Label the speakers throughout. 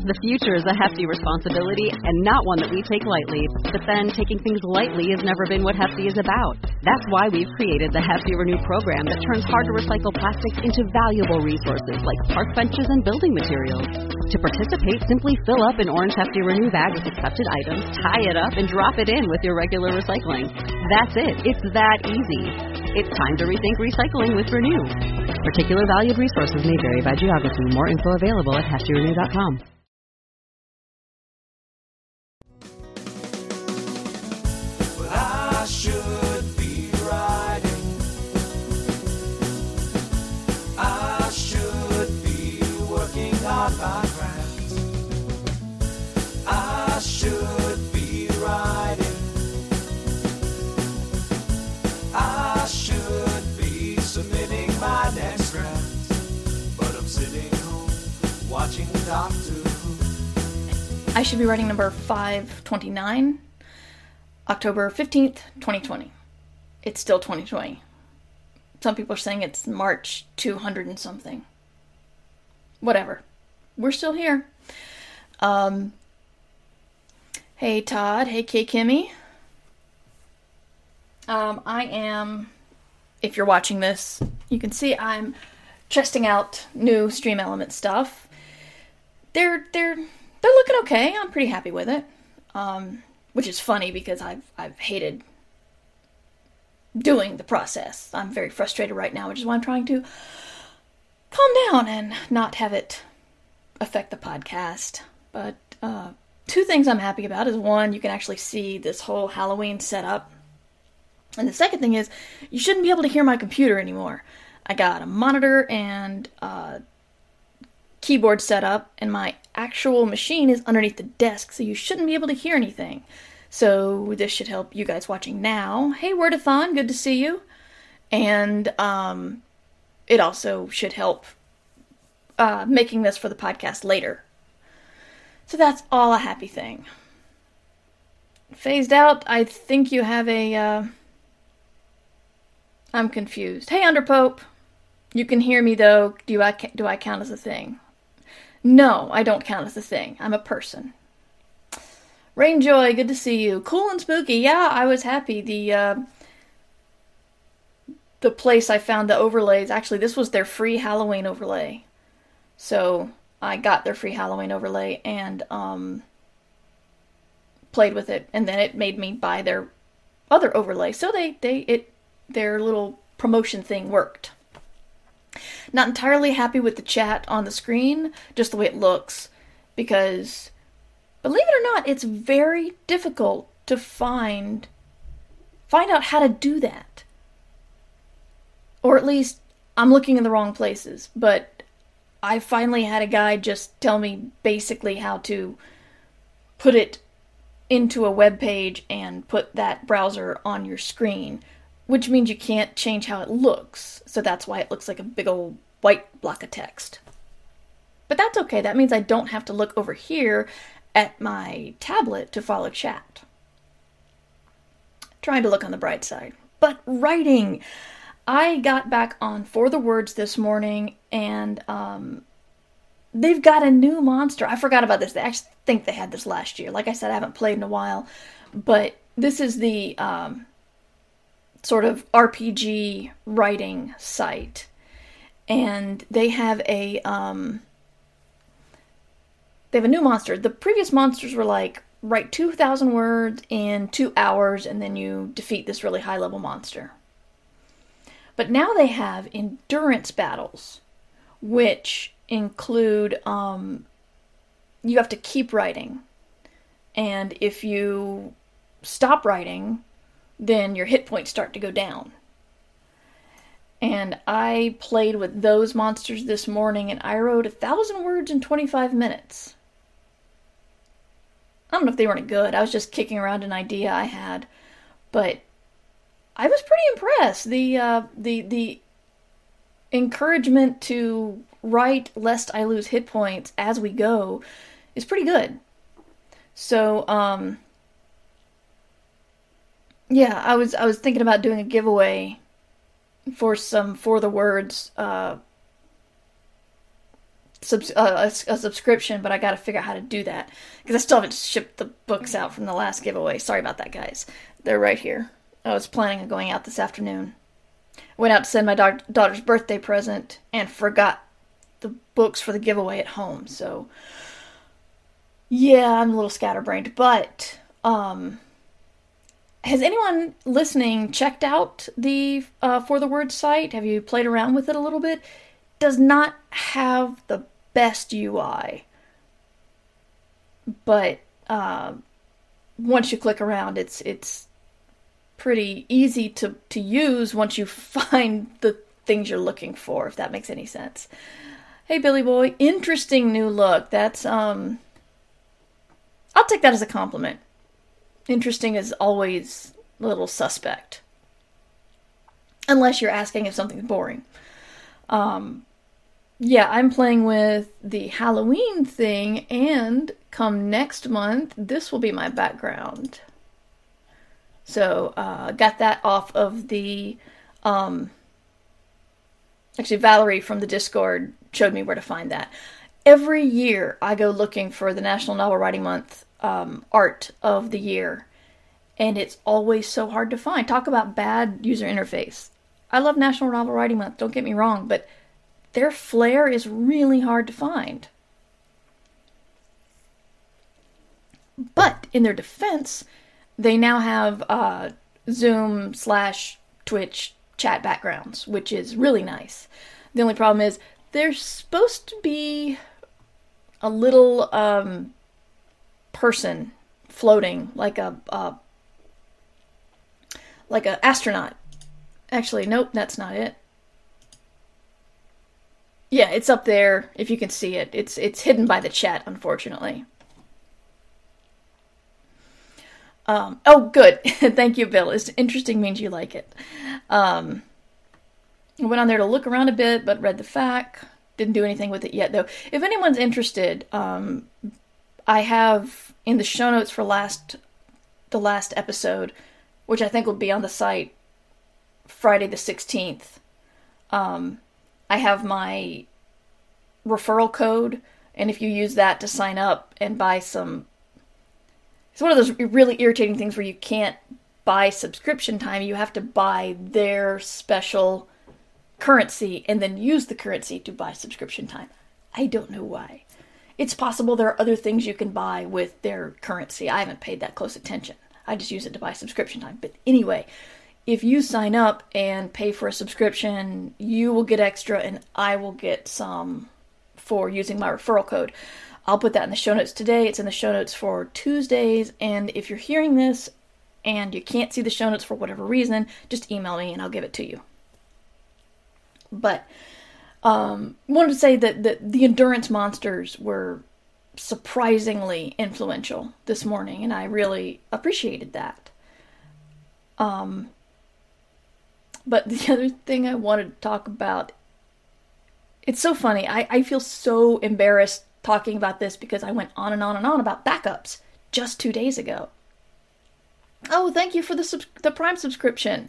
Speaker 1: The future is a hefty responsibility and not one that we take lightly. But then, taking things lightly has never been what Hefty is about. That's why we've created the Hefty Renew program that turns hard-to-recycle plastics into valuable resources like park benches and building materials. To participate, simply fill up an orange Hefty Renew bag with accepted items, tie it up, and drop it in with your regular recycling. That's it. It's that easy. It's time to rethink recycling with Renew. Particular valued resources may vary by geography. More info available at heftyrenew.com.
Speaker 2: I should be riding. I should be working on my craft. I should be riding. I should be submitting my next draft. But I'm sitting home watching Doctor Who.
Speaker 3: I should be writing number 529. October 15th, 2020. It's still 2020. Some people are saying it's March 200 and something. Whatever. We're still here. Hey Todd. Hey K Kimmy. I am, if you're watching this, you can see I'm testing out new Stream Element stuff. They're looking okay. I'm pretty happy with it. Which is funny because I've hated doing the process. I'm very frustrated right now, which is why I'm trying to calm down and not have it affect the podcast. But two things I'm happy about is, one, you can actually see this whole Halloween setup. And the second thing is, you shouldn't be able to hear my computer anymore. I got a monitor and keyboard set up, and my actual machine is underneath the desk, so you shouldn't be able to hear anything. So this should help you guys watching now. Hey Wordathon, good to see you. And it also should help making this for the podcast later. So that's all a happy thing. Phased out, I think you have a... I'm confused. Hey Underpope, you can hear me though. Do I count as a thing? No, I don't count as a thing. I'm a person. Rainjoy, good to see you. Cool and spooky. Yeah, I was happy. The place I found the overlays, actually, this was their free Halloween overlay. So I got their free Halloween overlay and played with it, and then it made me buy their other overlay. So their little promotion thing worked. Not entirely happy with the chat on the screen, just the way it looks, because, believe it or not, it's very difficult to find out how to do that. Or at least, I'm looking in the wrong places, but I finally had a guy just tell me basically how to put it into a web page and put that browser on your screen, which means you can't change how it looks, so that's why it looks like a big old white block of text. But that's okay, that means I don't have to look over here at my tablet to follow chat. Trying to look on the bright side. But writing! I got back on For the Words this morning, and they've got a new monster. I forgot about this. They actually think they had this last year. Like I said, I haven't played in a while, but this is the sort of RPG writing site, and they have a new monster. The previous monsters were like, write 2,000 words in 2 hours, and then you defeat this really high-level monster. But now they have endurance battles, which include, you have to keep writing. And if you stop writing, then your hit points start to go down. And I played with those monsters this morning, and I wrote 1,000 words in 25 minutes. I don't know if they weren't good. I was just kicking around an idea I had. But I was pretty impressed. The encouragement to write lest I lose hit points as we go is pretty good. So, yeah, I was thinking about doing a giveaway for some For the Words a subscription, but I got to figure out how to do that because I still haven't shipped the books out from the last giveaway. Sorry about that, guys. They're right here. I was planning on going out this afternoon. Went out to send my daughter's birthday present and forgot the books for the giveaway at home. So, yeah, I'm a little scatterbrained. But, has anyone listening checked out the For the Word site? Have you played around with it a little bit? Does not have the best UI. But, once you click around, it's pretty easy to use once you find the things you're looking for, if that makes any sense. Hey, Billy Boy, interesting new look. That's, I'll take that as a compliment. Interesting is always a little suspect. Unless you're asking if something's boring. Yeah, I'm playing with the Halloween thing, and come next month, this will be my background. So, got that off of the, actually Valerie from the Discord showed me where to find that. Every year I go looking for the National Novel Writing Month, art of the year, and it's always so hard to find. Talk about bad user interface. I love National Novel Writing Month, don't get me wrong, but their flair is really hard to find. But, in their defense, they now have Zoom/Twitch chat backgrounds, which is really nice. The only problem is there's supposed to be a little person floating like a astronaut. Actually, nope, that's not it. Yeah, it's up there if you can see it. It's hidden by the chat, unfortunately. Oh, good. Thank you, Bill. It's interesting means you like it. I went on there to look around a bit, but read the FAQ. Didn't do anything with it yet, though. If anyone's interested, I have in the show notes for the last episode, which I think will be on the site Friday the 16th. I have my referral code, and if you use that to sign up and buy some... It's one of those really irritating things where you can't buy subscription time. You have to buy their special currency and then use the currency to buy subscription time. I don't know why. It's possible there are other things you can buy with their currency. I haven't paid that close attention. I just use it to buy subscription time. But anyway, if you sign up and pay for a subscription, you will get extra and I will get some for using my referral code. I'll put that in the show notes today. It's in the show notes for Tuesdays. And if you're hearing this and you can't see the show notes for whatever reason, just email me and I'll give it to you. But wanted to say that the Endurance Monsters were surprisingly influential this morning, and I really appreciated that. But the other thing I wanted to talk about, it's so funny. I feel so embarrassed talking about this because I went on and on and on about backups just 2 days ago. Oh, thank you for the Prime subscription.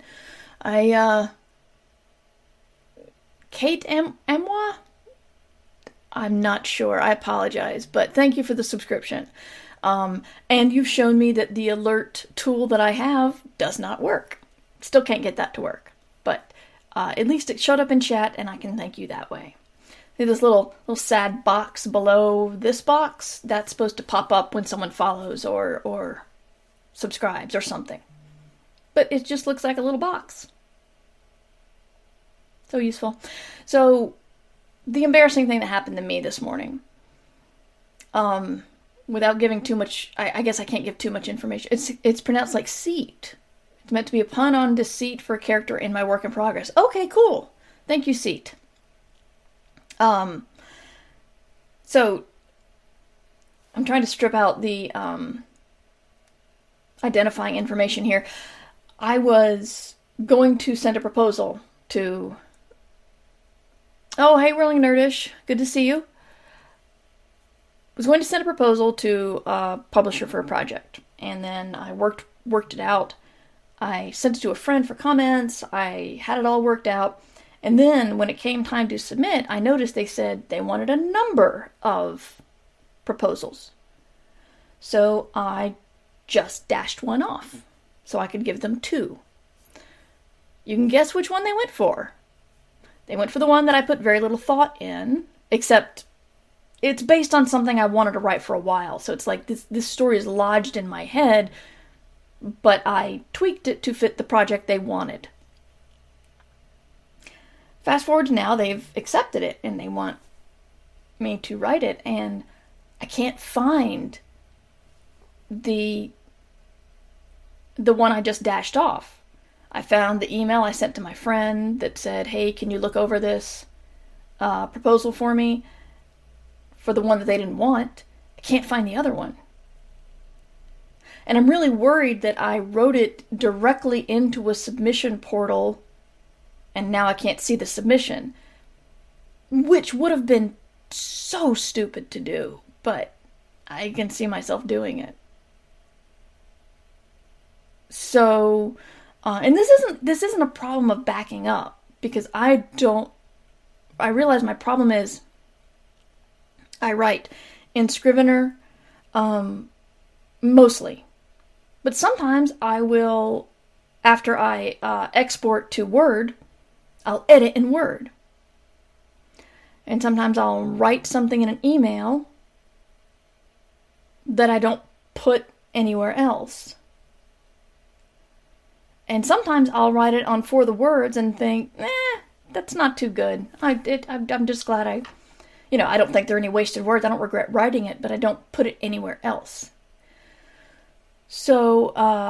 Speaker 3: Kate Emwa? I'm not sure. I apologize, but thank you for the subscription. And you've shown me that the alert tool that I have does not work. Still can't get that to work. But at least it showed up in chat, and I can thank you that way. This little sad box below this box, that's supposed to pop up when someone follows or subscribes or something. But it just looks like a little box. So useful. So, the embarrassing thing that happened to me this morning, without giving too much, I guess I can't give too much information. It's pronounced like seat. It's meant to be a pun on deceit for a character in my work in progress. Okay, cool. Thank you, seat. So, I'm trying to strip out the, identifying information here. I was going to send a proposal to... Oh, hey, Whirling Nerdish. Good to see you. Was going to send a proposal to a publisher for a project. And then I worked it out. I sent it to a friend for comments. I had it all worked out. And then when it came time to submit, I noticed they said they wanted a number of proposals. So I just dashed one off so I could give them 2. You can guess which one they went for. They went for the one that I put very little thought in, except it's based on something I wanted to write for a while. So it's like this story is lodged in my head, but I tweaked it to fit the project they wanted. Fast forward to now, they've accepted it and they want me to write it, and I can't find the one I just dashed off. I found the email I sent to my friend that said, hey, can you look over this proposal for me? For the one that they didn't want. I can't find the other one. And I'm really worried that I wrote it directly into a submission portal and now I can't see the submission, which would have been so stupid to do, but I can see myself doing it. So, and this isn't a problem of backing up, because I realize my problem is I write in Scrivener, mostly, but sometimes I will, after I export to Word, I'll edit in Word. And sometimes I'll write something in an email that I don't put anywhere else. And sometimes I'll write it on For the Words and think, that's not too good. I'm just glad I don't think there are any wasted words. I don't regret writing it, but I don't put it anywhere else. So,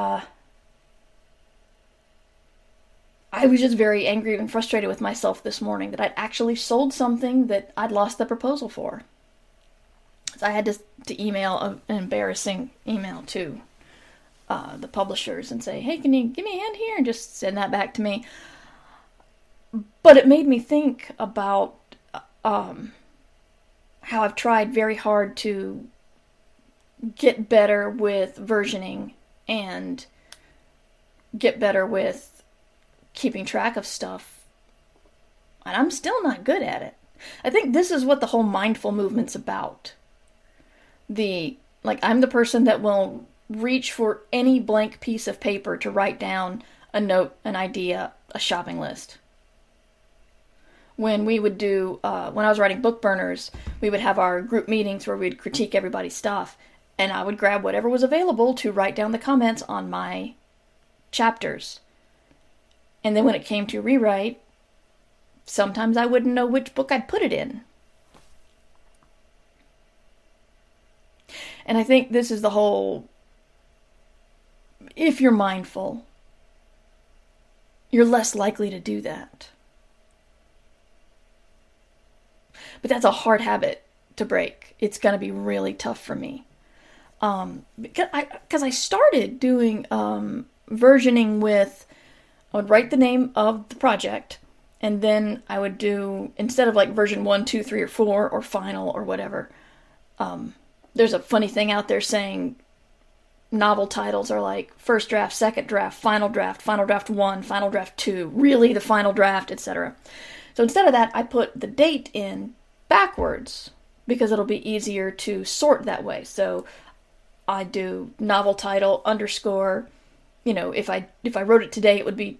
Speaker 3: I was just very angry and frustrated with myself this morning that I'd actually sold something that I'd lost the proposal for. So I had to email an embarrassing email to the publishers and say, hey, can you give me a hand here? And just send that back to me. But it made me think about how I've tried very hard to get better with versioning and get better with keeping track of stuff, and I'm still not good at it. I think this is what the whole mindful movement's about. I'm the person that will reach for any blank piece of paper to write down a note, an idea, a shopping list. When we would do, when I was writing Book Burners, we would have our group meetings where we'd critique everybody's stuff, and I would grab whatever was available to write down the comments on my chapters. And then when it came to rewrite, sometimes I wouldn't know which book I'd put it in. And I think this is the whole, if you're mindful, you're less likely to do that. But that's a hard habit to break. It's going to be really tough for me. Because I started doing versioning with, I would write the name of the project, and then I would do, instead of like version 1, 2, 3, or 4, or final, or whatever, there's a funny thing out there saying novel titles are like first draft, second draft, final draft 1, final draft 2, really the final draft, etc. So instead of that, I put the date in backwards, because it'll be easier to sort that way. So I do novel title _ if I wrote it today, it would be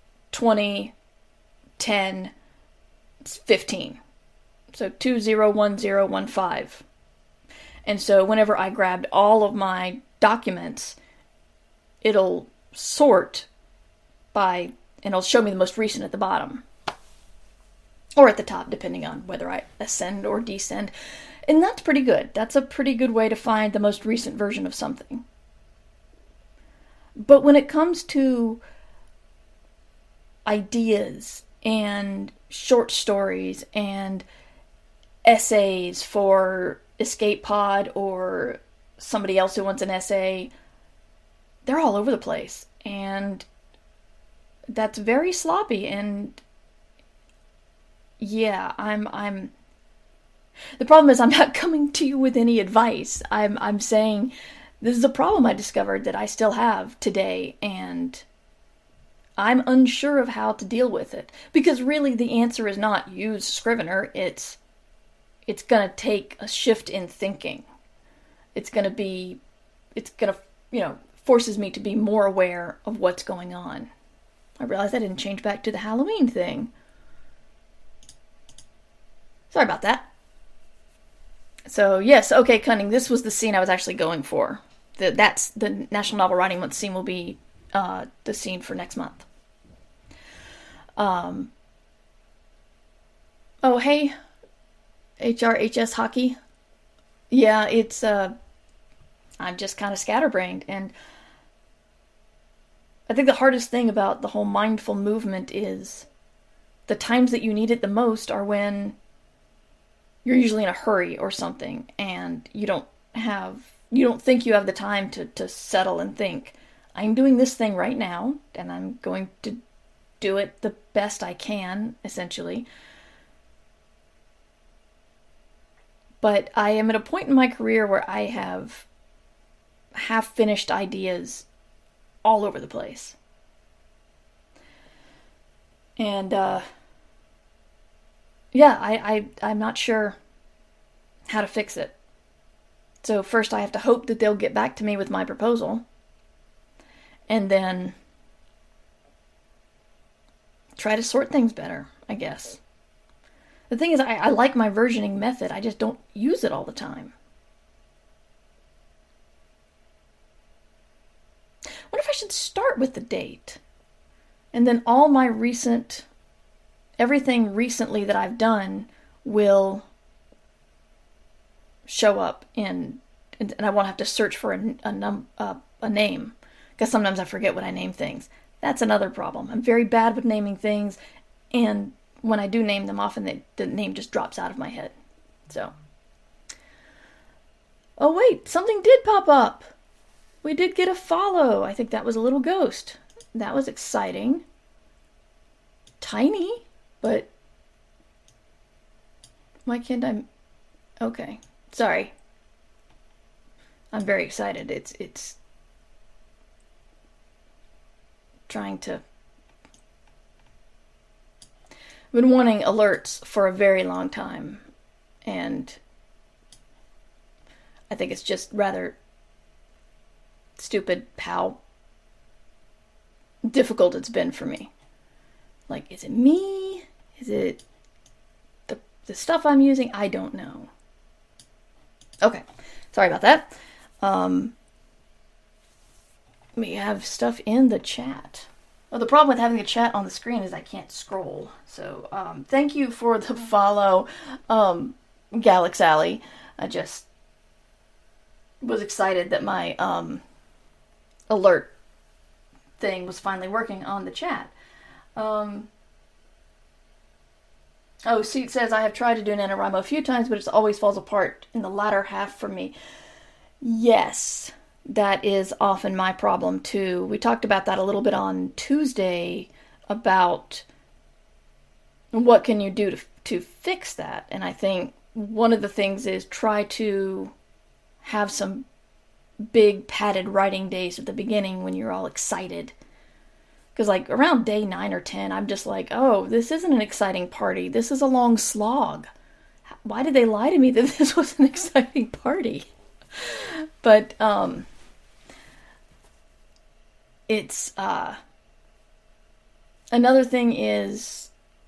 Speaker 3: 2010 15. So 201015. And so whenever I grabbed all of my documents, it'll sort by, and it'll show me the most recent at the bottom. Or at the top, depending on whether I ascend or descend. And that's pretty good. That's a pretty good way to find the most recent version of something. But when it comes to ideas and short stories and essays for Escape Pod or somebody else who wants an essay, they're all over the place. And that's very sloppy. And yeah, I'm the problem is I'm not coming to you with any advice. I'm saying this is a problem I discovered that I still have today, and I'm unsure of how to deal with it. Because really the answer is not use Scrivener. It's going to take a shift in thinking. It's going to, forces me to be more aware of what's going on. I realized I didn't change back to the Halloween thing. Sorry about that. So, yes, okay, Cunning, this was the scene I was actually going for. That's the National Novel Writing Month scene will be the scene for next month. Oh, hey, HRHS Hockey. Yeah, it's, I'm just kind of scatterbrained, and I think the hardest thing about the whole mindful movement is the times that you need it the most are when you're usually in a hurry or something, and you don't think you have the time to settle and think, I'm doing this thing right now, and I'm going to do it the best I can, essentially. But I am at a point in my career where I have half-finished ideas all over the place. And, I'm not sure how to fix it. So first I have to hope that they'll get back to me with my proposal. And then try to sort things better, I guess. The thing is, I like my versioning method. I just don't use it all the time. I wonder if I should start with the date. And then all my everything recently that I've done will show up and I won't have to search for a name. Because sometimes I forget when I name things. That's another problem. I'm very bad with naming things, and when I do name them, often the name just drops out of my head. So. Oh wait, something did pop up. We did get a follow. I think that was a little ghost. That was exciting. Tiny, but why can't I? Okay, sorry. I'm very excited. It's trying to. I've been wanting alerts for a very long time, and I think it's just rather stupid how difficult it's been for me. Like, is it me? Is it the stuff I'm using? I don't know. Okay, sorry about that. We have stuff in the chat. Well, the problem with having the chat on the screen is I can't scroll. So, thank you for the follow, Galax Alley. I just was excited that my alert thing was finally working on the chat. Seat says, I have tried to do NaNoWriMo a few times, but it always falls apart in the latter half for me. Yes, that is often my problem too. We talked about that a little bit on Tuesday about what can you do to fix that. And I think one of the things is try to have some big padded writing days at the beginning when you're all excited. Because like around day 9 or 10, I'm just like, oh, this isn't an exciting party. This is a long slog. Why did they lie to me that this was an exciting party? But, it's, another thing is,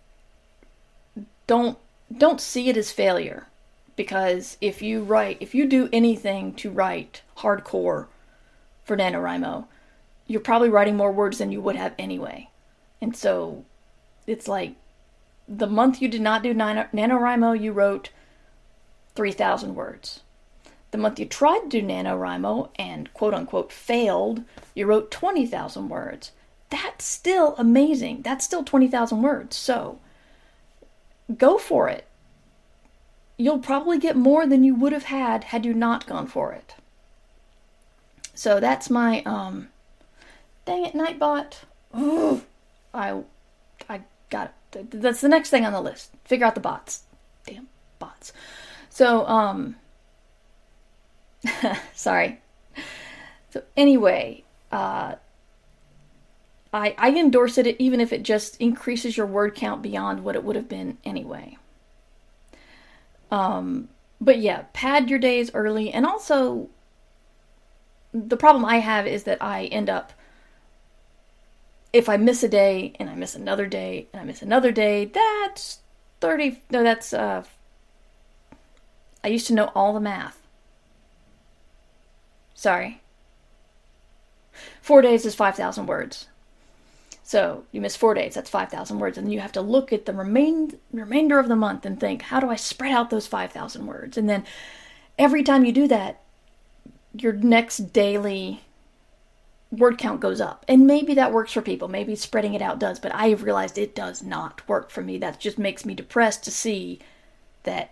Speaker 3: don't see it as failure. Because if you do anything to write hardcore for NaNoWriMo, you're probably writing more words than you would have anyway. And so, it's like, the month you did not do NaNoWriMo, you wrote 3,000 words. The month you tried to do NaNoWriMo and quote-unquote failed, you wrote 20,000 words. That's still amazing. That's still 20,000 words. So, go for it. You'll probably get more than you would have had you not gone for it. So that's my, dang it, Nightbot. Ugh. I got it. That's the next thing on the list. Figure out the bots. Damn bots. So, sorry. So anyway, I I endorse it even if it just increases your word count beyond what it would have been anyway. But yeah, pad your days early. And also, the problem I have is that I end up, if I miss a day, and I miss another day, and I miss another day, that's 30, no, that's, I used to know all the math. Sorry. 4 days is 5,000 words. So you miss 4 days, that's 5,000 words. And then you have to look at the remainder of the month and think, how do I spread out those 5,000 words? And then every time you do that, your next daily word count goes up. And maybe that works for people. Maybe spreading it out does. But I have realized it does not work for me. That just makes me depressed to see that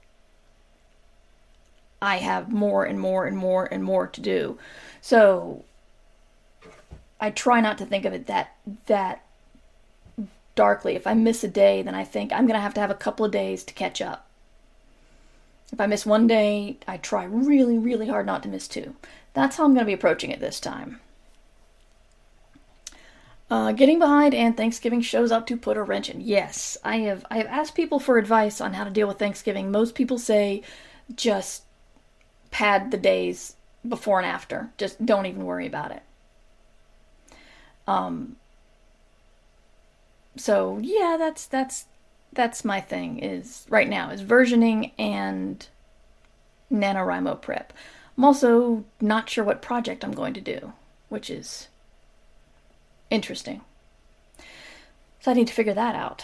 Speaker 3: I have more and more and more and more to do. So I try not to think of it that darkly. If I miss a day, then I think I'm going to have a couple of days to catch up. If I miss one day, I try really, really hard not to miss two. That's how I'm going to be approaching it this time. Getting behind and Thanksgiving shows up to put a wrench in. Yes, I have asked people for advice on how to deal with Thanksgiving. Most people say just pad the days before and after. Just don't even worry about it. So yeah, that's my thing is right now is versioning and NaNoWriMo prep. I'm also not sure what project I'm going to do, which is interesting. So I need to figure that out.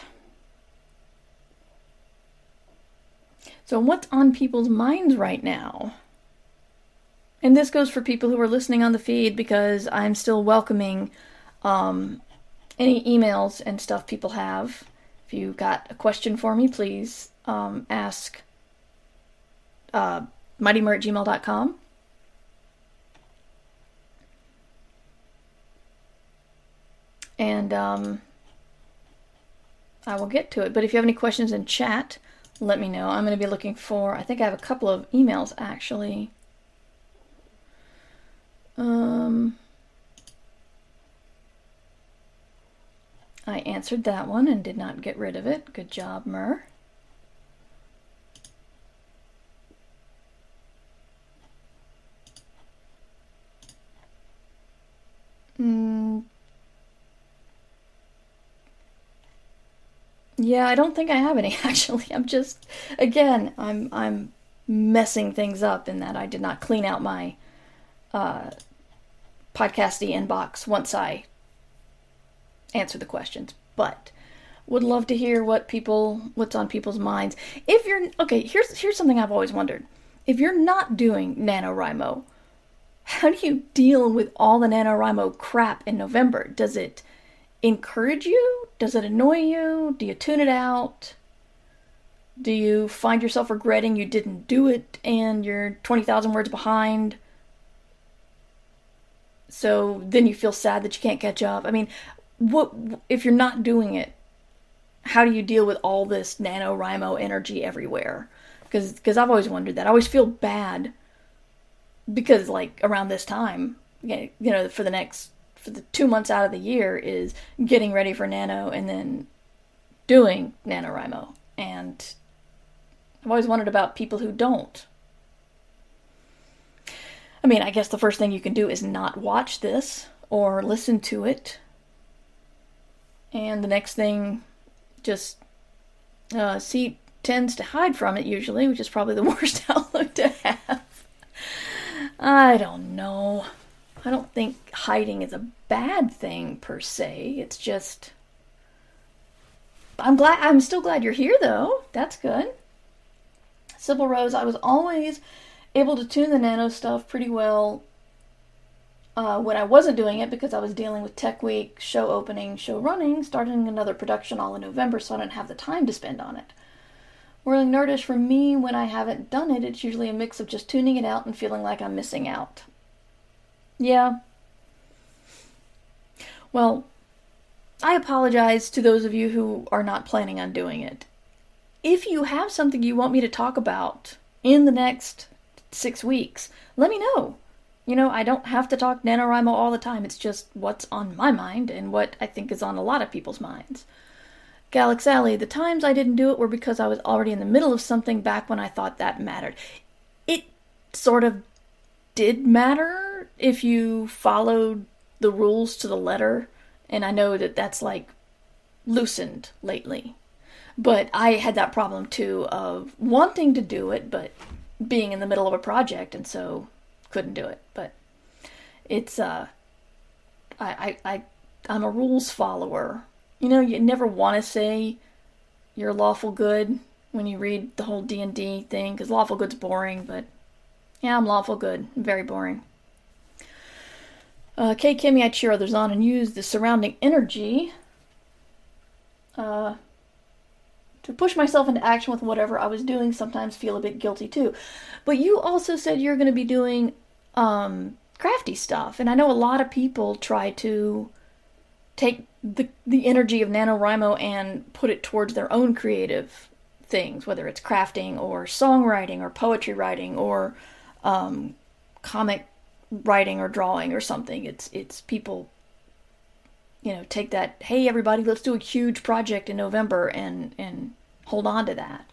Speaker 3: So what's on people's minds right now? And this goes for people who are listening on the feed because I'm still welcoming any emails and stuff people have. If you got a question for me, please ask mightymur@gmail.com. And I will get to it. But if you have any questions in chat, let me know. I'm going to be looking for, I think I have a couple of emails actually. I answered that one and did not get rid of it. Good job, Mur. Yeah, I don't think I have any actually. I'm just, again, I'm messing things up in that I did not clean out my podcasty inbox once I answer the questions, but would love to hear what's on people's minds. If you're, okay, here's something I've always wondered. If you're not doing NaNoWriMo, how do you deal with all the NaNoWriMo crap in November? Does it encourage you? Does it annoy you? Do you tune it out? Do you find yourself regretting you didn't do it and you're 20,000 words behind? So then you feel sad that you can't catch up. I mean, what if you're not doing it? How do you deal with all this NaNoWriMo energy everywhere? Because I've always wondered that. I always feel bad because like around this time, you know, for the 2 months out of the year is getting ready for Nano and then doing NaNoWriMo. And I've always wondered about people who don't. I mean, I guess the first thing you can do is not watch this or listen to it. And the next thing, just C tends to hide from it usually, which is probably the worst outlook to have. I don't know. I don't think hiding is a bad thing per se. It's just, I'm still glad you're here though. That's good. Sybil Rose, I was always able to tune the Nano stuff pretty well when I wasn't doing it because I was dealing with Tech Week, show opening, show running, starting another production all in November, so I didn't have the time to spend on it. Whirling Nerdish, for me, when I haven't done it, it's usually a mix of just tuning it out and feeling like I'm missing out. Yeah. Well, I apologize to those of you who are not planning on doing it. If you have something you want me to talk about in the next 6 weeks, let me know. I don't have to talk NaNoWriMo all the time. It's just what's on my mind and what I think is on a lot of people's minds. Galax Alley, the times I didn't do it were because I was already in the middle of something back when I thought that mattered. It sort of did matter if you followed the rules to the letter, and I know that that's like loosened lately. But I had that problem too of wanting to do it, but being in the middle of a project, and so couldn't do it. But it's I'm a rules follower. You never want to say you're lawful good when you read the whole D&D thing, because lawful good's boring, but yeah, I'm lawful good. Very boring. K. Kimmy, I cheer others on and use the surrounding energy to push myself into action with whatever I was doing, sometimes feel a bit guilty too. But you also said you're going to be doing crafty stuff, and I know a lot of people try to take the energy of NaNoWriMo and put it towards their own creative things, whether it's crafting or songwriting or poetry writing or comic writing or drawing or something. It's people, take that, hey everybody, let's do a huge project in November and hold on to that.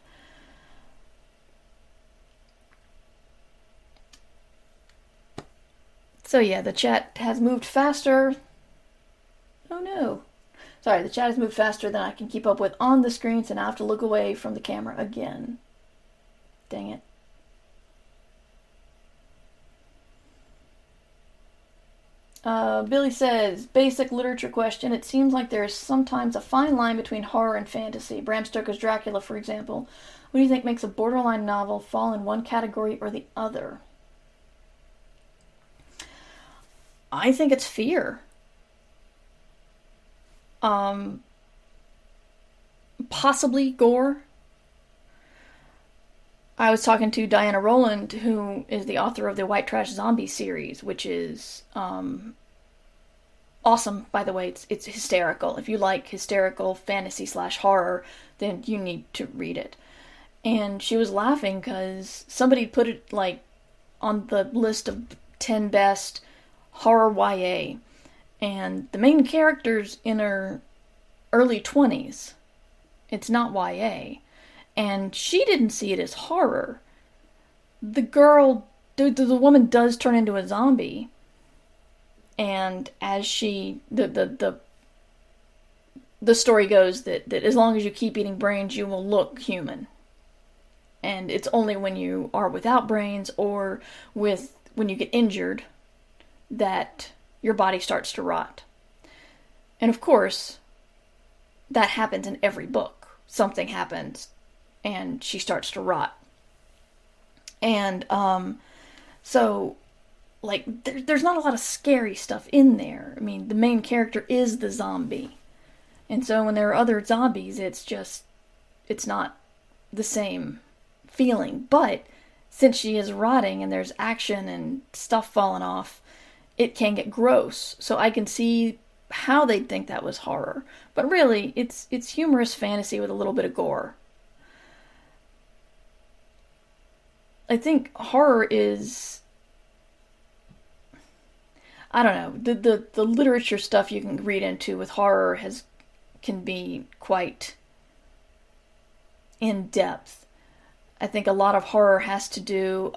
Speaker 3: So yeah, the chat has moved faster. Oh no. Sorry, the chat has moved faster than I can keep up with on the screen, so now I have to look away from the camera again. Dang it. Billy says, basic literature question. It seems like there is sometimes a fine line between horror and fantasy. Bram Stoker's Dracula, for example. What do you think makes a borderline novel fall in one category or the other? I think it's fear. Possibly gore. I was talking to Diana Rowland, who is the author of the White Trash Zombie series, which is awesome, by the way. It's hysterical. If you like hysterical fantasy/horror, then you need to read it. And she was laughing because somebody put it like on the list of 10 best horror YA, and the main character's in her early 20s. It's not YA. And she didn't see it as horror. The woman does turn into a zombie. And as the story goes that as long as you keep eating brains, you will look human. And it's only when you are without brains or when you get injured that your body starts to rot. And of course, that happens in every book. Something happens and she starts to rot. And so like there's not a lot of scary stuff in there. I mean, the main character is the zombie. And so when there are other zombies, it's not the same feeling. But since she is rotting and there's action and stuff falling off, it can get gross. So I can see how they'd think that was horror. But really, it's humorous fantasy with a little bit of gore. I think horror is, I don't know, the literature stuff you can read into with horror can be quite in depth. I think a lot of horror has to do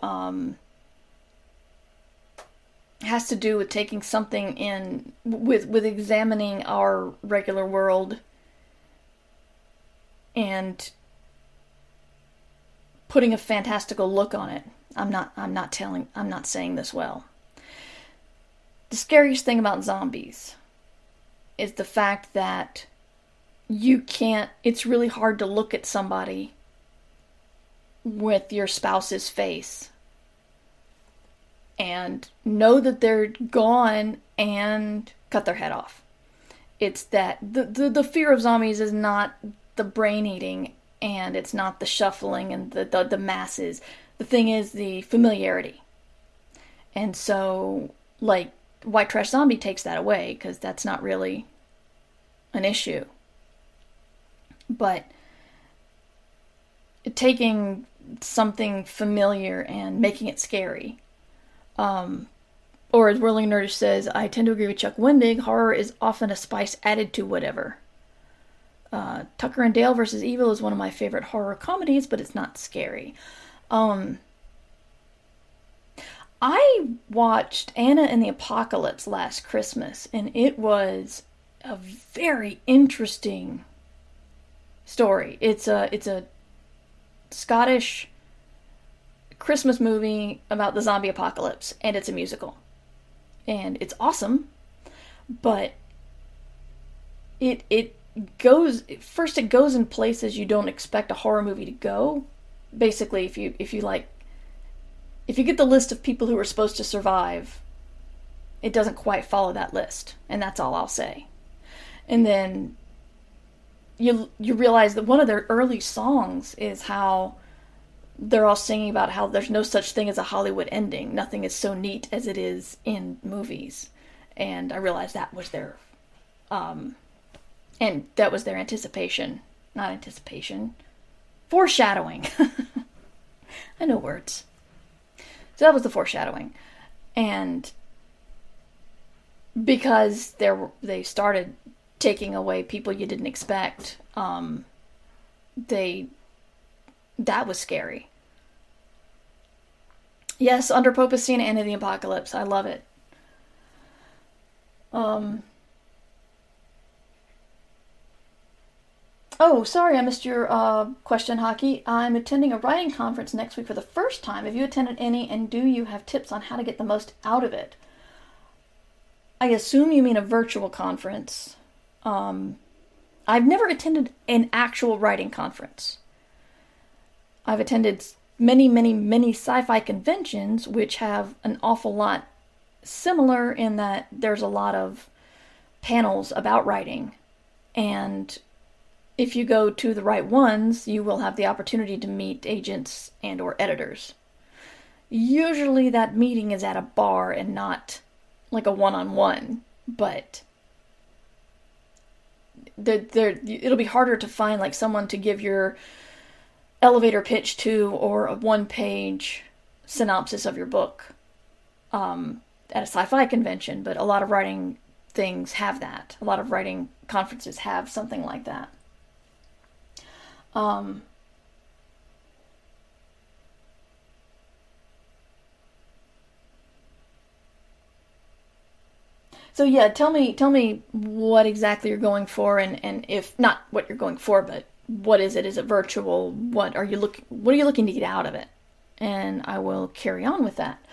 Speaker 3: with taking something in, with examining our regular world and putting a fantastical look on it. I'm not saying this well. The scariest thing about zombies is the fact that it's really hard to look at somebody with your spouse's face and know that they're gone and cut their head off. It's that the fear of zombies is not the brain eating, and it's not the shuffling and the masses. The thing is the familiarity. And so, like, White Trash Zombie takes that away, because that's not really an issue. But taking something familiar and making it scary Or as Whirling Nerdish says, I tend to agree with Chuck Wendig, horror is often a spice added to whatever. Tucker and Dale vs. Evil is one of my favorite horror comedies, but it's not scary. I watched Anna and the Apocalypse last Christmas, and it was a very interesting story. It's a Scottish Christmas movie about the zombie apocalypse, and it's a musical. And it's awesome, but it goes in places you don't expect a horror movie to go. Basically, if you get the list of people who are supposed to survive, it doesn't quite follow that list, and that's all I'll say. And then you realize that one of their early songs is how they're all singing about how there's no such thing as a Hollywood ending. Nothing is so neat as it is in movies. And I realized that was their anticipation. Not anticipation. Foreshadowing. I know words. So that was the foreshadowing. And because they started taking away people you didn't expect, that was scary. Yes, Under Pope has seen Anna and the Apocalypse. I love it. Oh, sorry, I missed your question, Hockey. I'm attending a writing conference next week for the first time. Have you attended any, and do you have tips on how to get the most out of it? I assume you mean a virtual conference. I've never attended an actual writing conference. I've attended many, many, many sci-fi conventions, which have an awful lot similar in that there's a lot of panels about writing. And if you go to the right ones, you will have the opportunity to meet agents and or editors. Usually that meeting is at a bar and not like a one-on-one, but it'll be harder to find like someone to give your elevator pitch to or a one-page synopsis of your book at a sci-fi convention, but a lot of writing things have that. A lot of writing conferences have something like that. So yeah, tell me what exactly you're going for, and if not what you're going for, but what is it? Is it virtual? What are you looking to get out of it? And I will carry on with that.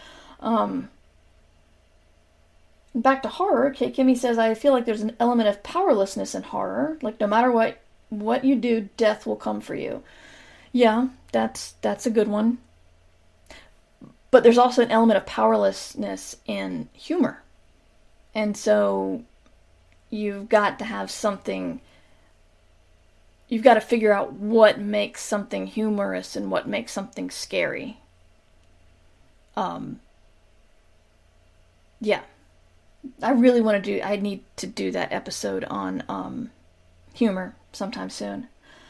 Speaker 3: Back to horror, Kate Kimmy says, I feel like there's an element of powerlessness in horror. Like no matter what you do, death will come for you. Yeah, that's a good one. But there's also an element of powerlessness in humor. And so you've got to have something, you've got to figure out what makes something humorous and what makes something scary. Yeah. I need to do that episode on humor sometime soon.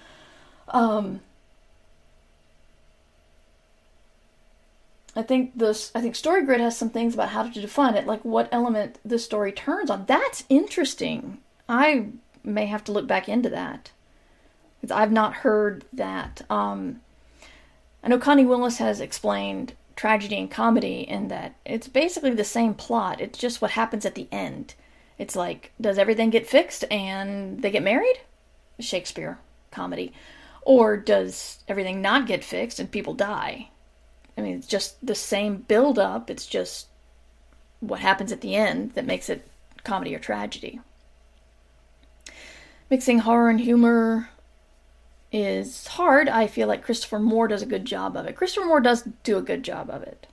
Speaker 3: I think Story Grid has some things about how to define it, like what element the story turns on. That's interesting. I may have to look back into that, because I've not heard that. I know Connie Willis has explained tragedy and comedy in that it's basically the same plot. It's just what happens at the end. It's like, does everything get fixed and they get married? Shakespeare comedy. Or does everything not get fixed and people die? I mean, it's just the same build-up. It's just what happens at the end that makes it comedy or tragedy. Mixing horror and humor is hard. I feel like Christopher Moore does a good job of it. Christopher Moore does do a good job of it.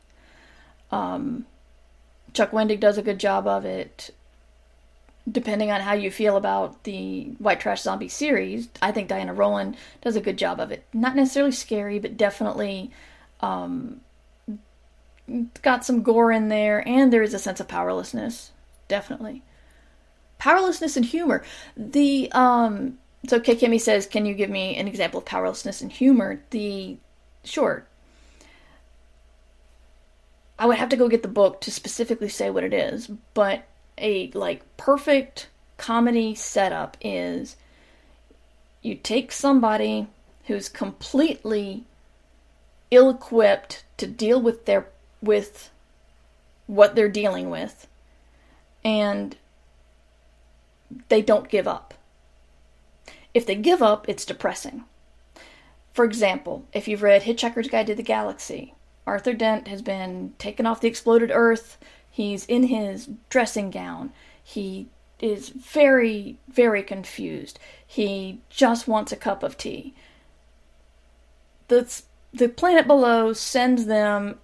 Speaker 3: Chuck Wendig does a good job of it. Depending on how you feel about the White Trash Zombie series, I think Diana Rowland does a good job of it. Not necessarily scary, but definitely got some gore in there, and there is a sense of powerlessness. Definitely. Powerlessness and humor. So Kay Kimmy says, can you give me an example of powerlessness and humor? Sure. I would have to go get the book to specifically say what it is, but a perfect comedy setup is you take somebody who's completely ill-equipped to deal with what they're dealing with, and they don't give up. If they give up, it's depressing. For example, if you've read Hitchhiker's Guide to the Galaxy, Arthur Dent has been taken off the exploded Earth. He's in his dressing gown. He is very, very confused. He just wants a cup of tea. The planet below sends them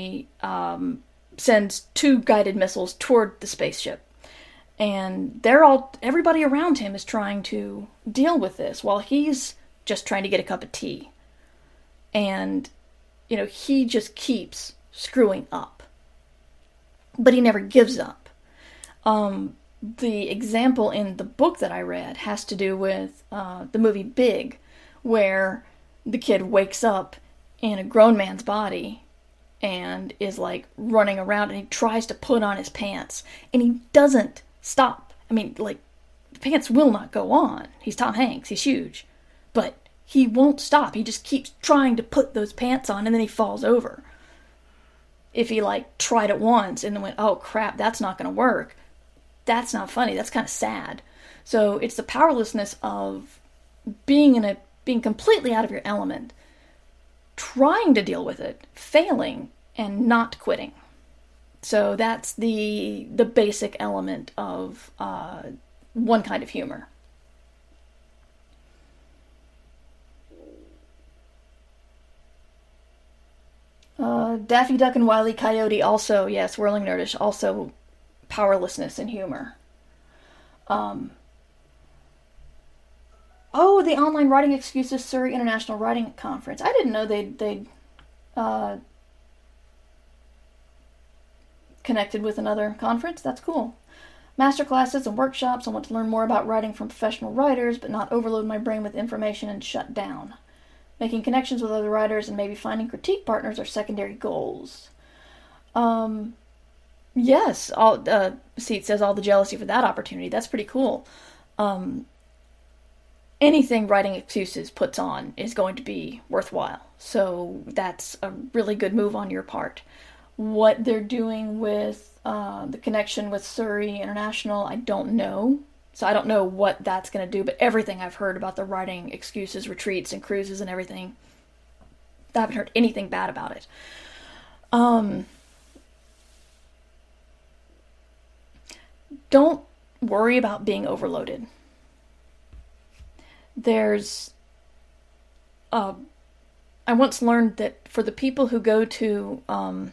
Speaker 3: sends 2 guided missiles toward the spaceship. And everybody around him is trying to deal with this while he's just trying to get a cup of tea. And, he just keeps screwing up. But he never gives up. The example in the book that I read has to do with the movie Big, where the kid wakes up in a grown man's body and is running around, and he tries to put on his pants, and he doesn't stop. The pants will not go on. He's Tom Hanks, he's huge. But he won't stop. He just keeps trying to put those pants on, and then he falls over. If he tried it once and then went, oh crap, that's not going to work, that's not funny, that's kind of sad. So it's the powerlessness of being completely out of your element, trying to deal with it, failing, and not quitting. So that's the basic element of one kind of humor. Daffy Duck and Wile E. Coyote also, yes, Whirling Nerdish, also powerlessness and humor. The Online Writing Excuses Surrey International Writing Conference. I didn't know they'd connected with another conference. That's cool. Masterclasses and workshops. I want to learn more about writing from professional writers, but not overload my brain with information and shut down. Making connections with other writers and maybe finding critique partners are secondary goals. Yes, it says all the jealousy for that opportunity. That's pretty cool. Anything Writing Excuses puts on is going to be worthwhile. So that's a really good move on your part. What they're doing with the connection with Surrey International, I don't know. So I don't know what that's going to do, but everything I've heard about the Writing Excuses retreats and cruises and everything, I haven't heard anything bad about it. Don't worry about being overloaded. I once learned that for the people who go to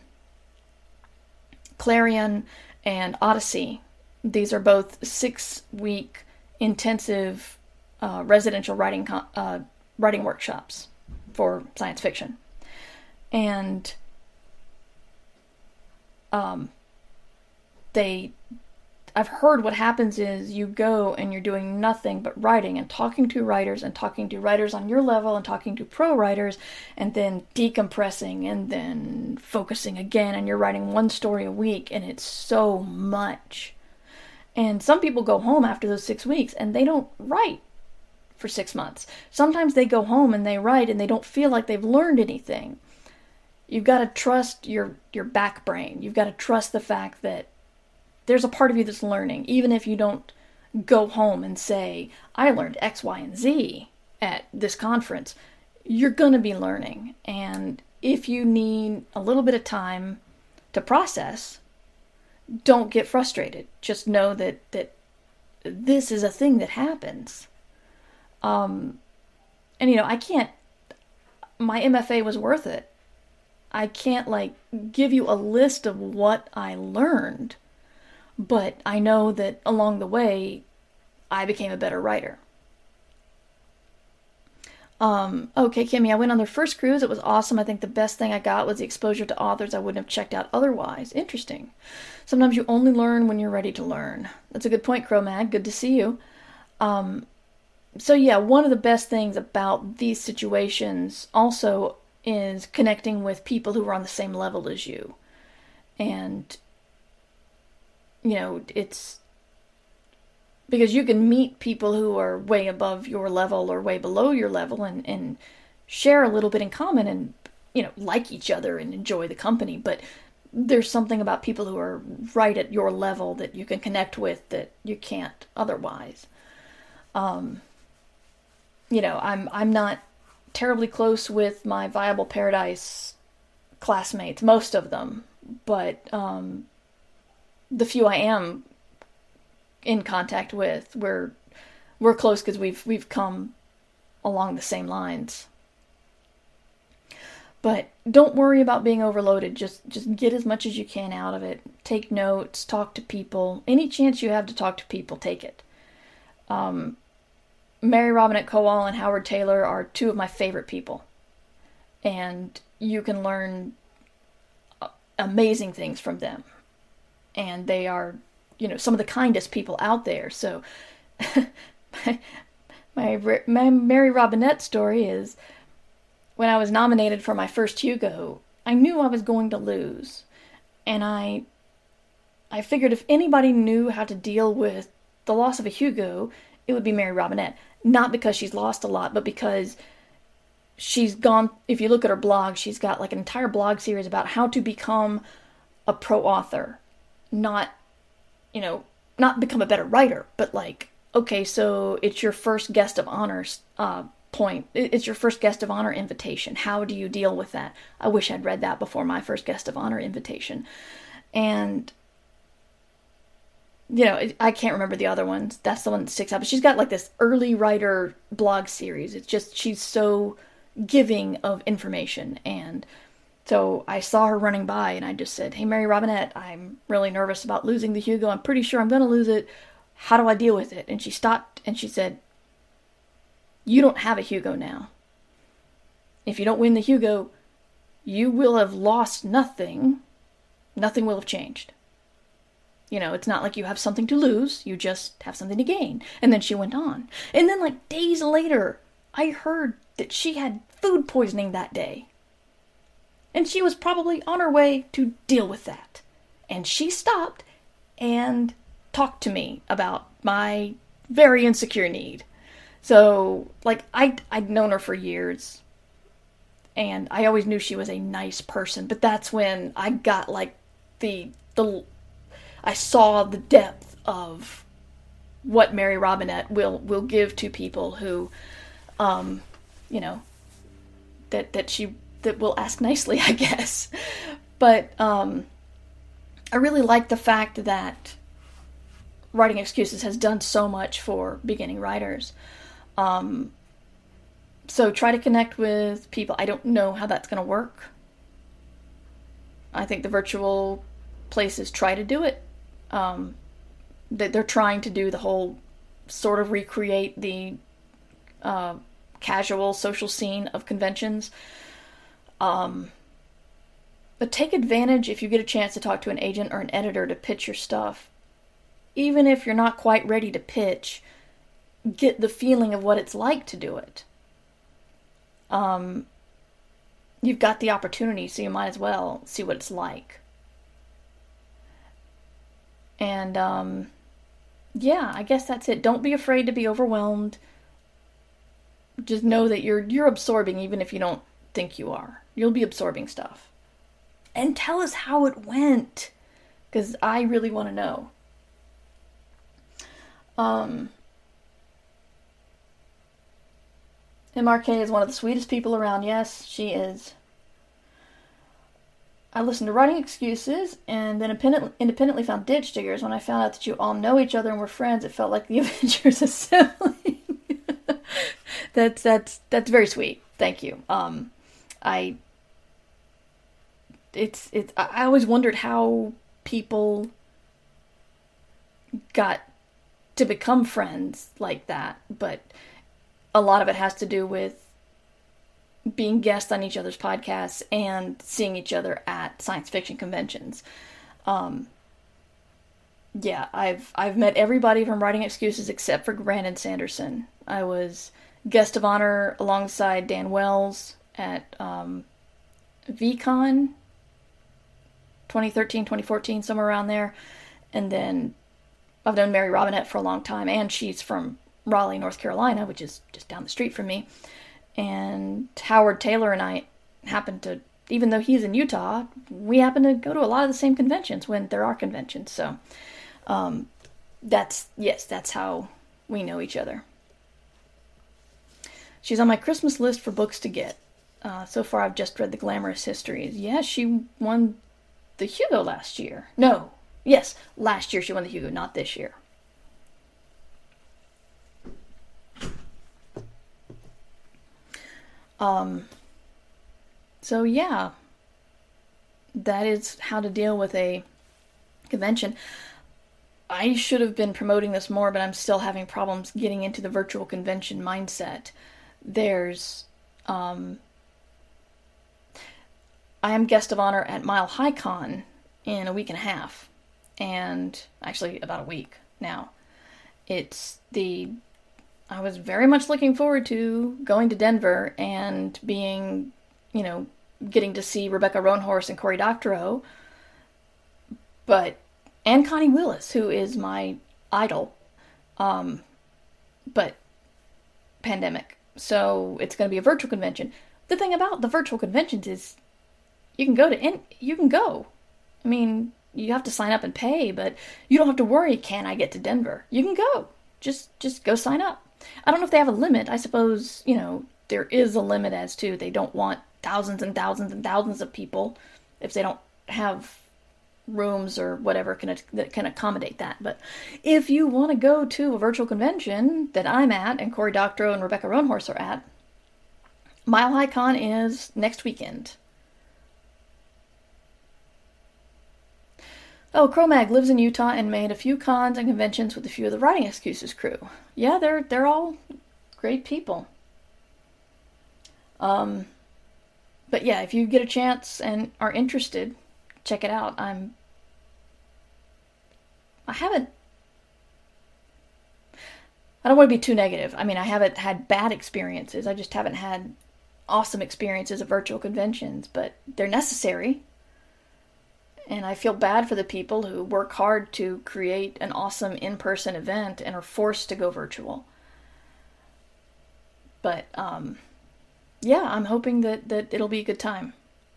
Speaker 3: Clarion and Odyssey, these are both 6-week intensive residential writing workshops for science fiction. And I've heard what happens is you go and you're doing nothing but writing and talking to writers on your level and talking to pro writers and then decompressing and then focusing again, and you're writing 1 story a week, and it's so much. And some people go home after those 6 weeks and they don't write for 6 months. Sometimes they go home and they write and they don't feel like they've learned anything. You've got to trust your back brain. You've got to trust the fact that there's a part of you that's learning, even if you don't go home and say, I learned X, Y, and Z at this conference. You're going to be learning. And if you need a little bit of time to process, don't get frustrated. Just know that this is a thing that happens. And I can't, my MFA was worth it. I can't give you a list of what I learned, but I know that along the way, I became a better writer. Okay, Kimmy, I went on their first cruise. It was awesome. I think the best thing I got was the exposure to authors I wouldn't have checked out otherwise. Interesting. Sometimes you only learn when you're ready to learn. That's a good point, Cro-Mag. Good to see you. So yeah, one of the best things about these situations also is connecting with people who are on the same level as you. And, it's because you can meet people who are way above your level or way below your level and share a little bit in common and, like each other and enjoy the company. But there's something about people who are right at your level that you can connect with that you can't otherwise. I'm not terribly close with my Viable Paradise classmates, most of them, but the few I am in contact with, we're close because we've come along the same lines. But don't worry about being overloaded. Just get as much as you can out of it. Take notes, talk to people. Any chance you have to talk to people, take it. Mary Robinette Kowal and Howard Taylor are two of my favorite people. And you can learn amazing things from them. And they are, some of the kindest people out there. So my Mary Robinette story is, when I was nominated for my first Hugo, I knew I was going to lose. And I figured if anybody knew how to deal with the loss of a Hugo, it would be Mary Robinette. Not because she's lost a lot, but because she's gone, if you look at her blog, she's got like an entire blog series about how to become a pro author. Not become a better writer, but like, okay, so it's your first guest of honor point. It's your first guest of honor invitation. How do you deal with that? I wish I'd read that before my first guest of honor invitation. And, I can't remember the other ones. That's the one that sticks out. But she's got like this early writer blog series. It's just, she's so giving of information. And so I saw her running by and I just said, "Hey, Mary Robinette, I'm really nervous about losing the Hugo. I'm pretty sure I'm going to lose it. How do I deal with it?" And she stopped and she said, "You don't have a Hugo now. If you don't win the Hugo, you will have lost nothing. Nothing will have changed. It's not like you have something to lose. You just have something to gain." And then she went on. And then like days later, I heard that she had food poisoning that day. And she was probably on her way to deal with that. And she stopped and talked to me about my very insecure need. So, like, I'd known her for years, and I always knew she was a nice person, but that's when I got, like, I saw the depth of what Mary Robinette will give to people who, that will ask nicely, I guess. But, I really like the fact that Writing Excuses has done so much for beginning writers. So try to connect with people. I don't know how that's going to work. I think the virtual places try to do it. They're trying to do the whole sort of recreate the casual social scene of conventions. But take advantage if you get a chance to talk to an agent or an editor to pitch your stuff. Even if you're not quite ready to pitch, get the feeling of what it's like to do it. You've got the opportunity, so you might as well see what it's like. And, yeah, I guess that's it. Don't be afraid to be overwhelmed. Just know that you're absorbing even if you don't think you are. You'll be absorbing stuff. And tell us how it went, because I really want to know. MRK is one of the sweetest people around. Yes, she is. I listened to Writing Excuses and then independently found Ditch Diggers. When I found out that you all know each other and were friends, it felt like the Avengers assembling. That's very sweet. Thank you. I always wondered how people got to become friends like that, but a lot of it has to do with being guests on each other's podcasts and seeing each other at science fiction conventions. Yeah, I've met everybody from Writing Excuses except for Brandon Sanderson. I was guest of honor alongside Dan Wells at VCon 2013, 2014, somewhere around there. And then I've known Mary Robinette for a long time, and she's from Raleigh, North Carolina, which is just down the street from me. And Howard Taylor and I happened to, even though he's in Utah, we happen to go to a lot of the same conventions when there are conventions. So that's how we know each other. She's on my Christmas list for books to get. So far, I've just read The Glamorous Histories. Yeah, she won the Hugo last year. No. Yes, last year she won the Hugo, not this year. So yeah, that is how to deal with a convention. I should have been promoting this more, but I'm still having problems getting into the virtual convention mindset. I am guest of honor at Mile High Con in a week and a half, and actually about a week now. I was very much looking forward to going to Denver and being, getting to see Rebecca Roanhorse and Cory Doctorow, and Connie Willis, who is my idol, but pandemic. So it's going to be a virtual convention. The thing about the virtual conventions is you can go. I mean, you have to sign up and pay, but you don't have to worry, can I get to Denver? You can go. Just go sign up. I don't know if they have a limit. I suppose, there is a limit as to they don't want thousands and thousands and thousands of people if they don't have rooms or whatever that can accommodate that. But if you want to go to a virtual convention that I'm at and Cory Doctorow and Rebecca Roanhorse are at, Mile High Con is next weekend. Oh, Cro-Mag lives in Utah and made a few cons and conventions with a few of the Writing Excuses crew. Yeah, they're all great people. But yeah, if you get a chance and are interested, check it out. I don't want to be too negative. I mean, I haven't had bad experiences. I just haven't had awesome experiences at virtual conventions, but they're necessary. And I feel bad for the people who work hard to create an awesome in-person event and are forced to go virtual. But, yeah, I'm hoping that it'll be a good time.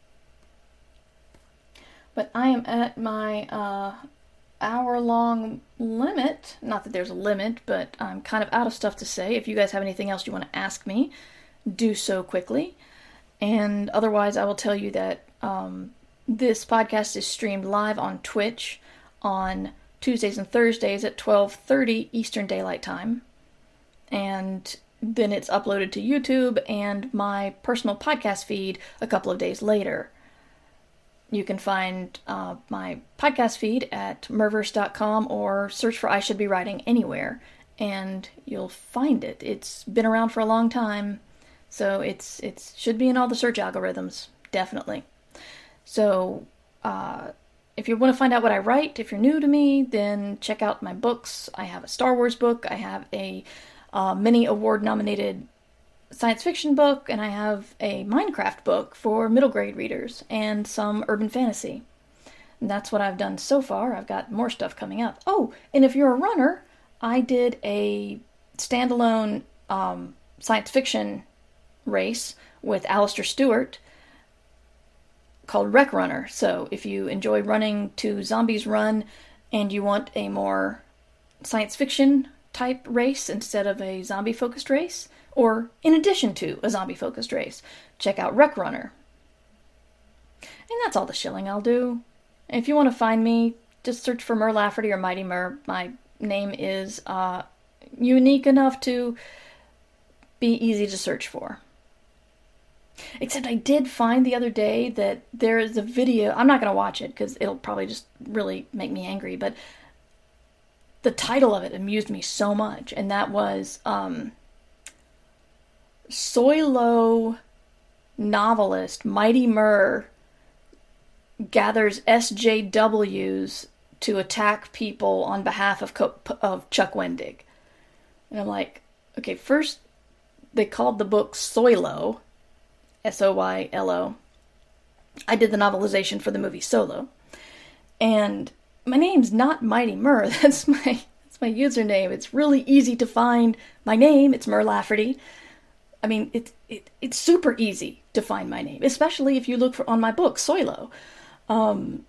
Speaker 3: But I am at my hour-long limit. Not that there's a limit, but I'm kind of out of stuff to say. If you guys have anything else you want to ask me, do so quickly. And otherwise, I will tell you that this podcast is streamed live on Twitch on Tuesdays and Thursdays at 12:30 Eastern Daylight Time. And then it's uploaded to YouTube and my personal podcast feed a couple of days later. You can find my podcast feed at merverse.com or search for I Should Be Writing anywhere, and you'll find it. It's been around for a long time, so it should be in all the search algorithms, definitely. So, if you want to find out what I write, if you're new to me, then check out my books. I have a Star Wars book, I have a many award-nominated science fiction book, and I have a Minecraft book for middle grade readers, and some urban fantasy. And that's what I've done so far. I've got more stuff coming up. Oh, and if you're a runner, I did a standalone science fiction race with Alistair Stewart called Wreck Runner. So if you enjoy running to Zombies Run and you want a more science fiction type race instead of a zombie focused race, or in addition to a zombie focused race, check out Wreck Runner. And that's all the shilling I'll do. If you want to find me, just search for Mer Lafferty or Mighty Mer. My name is unique enough to be easy to search for. Except I did find the other day that there is a video. I'm not going to watch it because it'll probably just really make me angry, but the title of it amused me so much, and that was Soylo novelist Mighty Mer gathers SJWs to attack people on behalf of Chuck Wendig. And I'm like, okay, first they called the book Soylo, Soylo. I did the novelization for the movie Solo. And my name's not Mighty Mur. That's my username. It's really easy to find my name. It's Mur Lafferty. I mean, it's super easy to find my name, especially if you look on my book, Soilo. And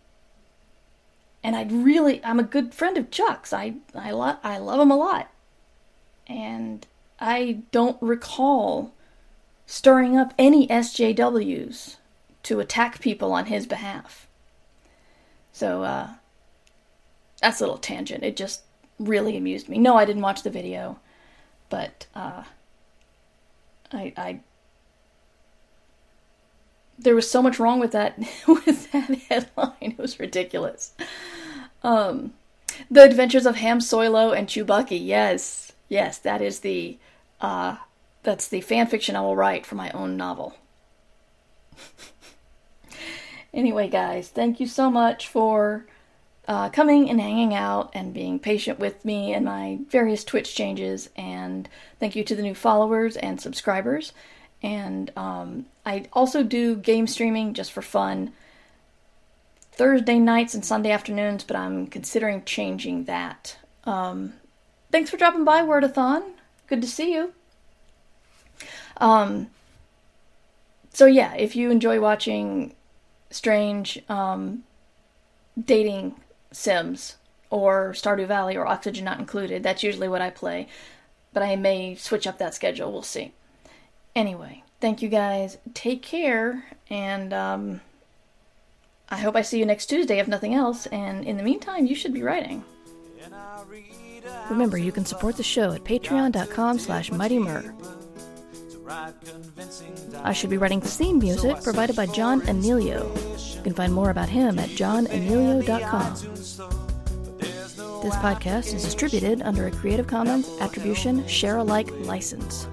Speaker 3: I'm a good friend of Chuck's. I love him a lot. And I don't recall stirring up any SJWs to attack people on his behalf. So, that's a little tangent. It just really amused me. No, I didn't watch the video, but, there was so much wrong with that, headline. It was ridiculous. The Adventures of Ham Soilo and Chewbucky. Yes, that is that's the fan fiction I will write for my own novel. Anyway, guys, thank you so much for coming and hanging out and being patient with me and my various Twitch changes. And thank you to the new followers and subscribers. And I also do game streaming just for fun Thursday nights and Sunday afternoons, but I'm considering changing that. Thanks for dropping by, Wordathon. Good to see you. So yeah, if you enjoy watching strange dating sims or Stardew Valley or Oxygen Not Included, that's usually what I play. But I may switch up that schedule. We'll see. Anyway, thank you guys. Take care, and I hope I see you next Tuesday, if nothing else. And in the meantime, you should be writing. Remember, you can support the show at patreon.com/MightyMur. I should be writing theme music provided by John Anelio. You can find more about him at johnanelio.com. This podcast is distributed under a Creative Commons Attribution Share-alike license.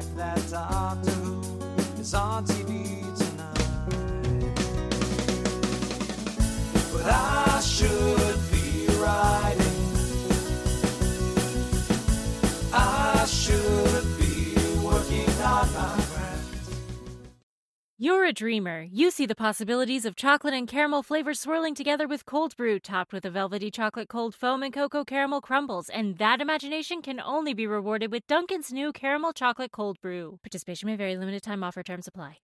Speaker 2: But I should be writing. I should be working on my craft.
Speaker 4: You're a dreamer. You see the possibilities of chocolate and caramel flavors swirling together with cold brew, topped with a velvety chocolate cold foam and cocoa caramel crumbles. And that imagination can only be rewarded with Dunkin's new caramel chocolate cold brew. Participation may vary. Limited time offer. Terms apply.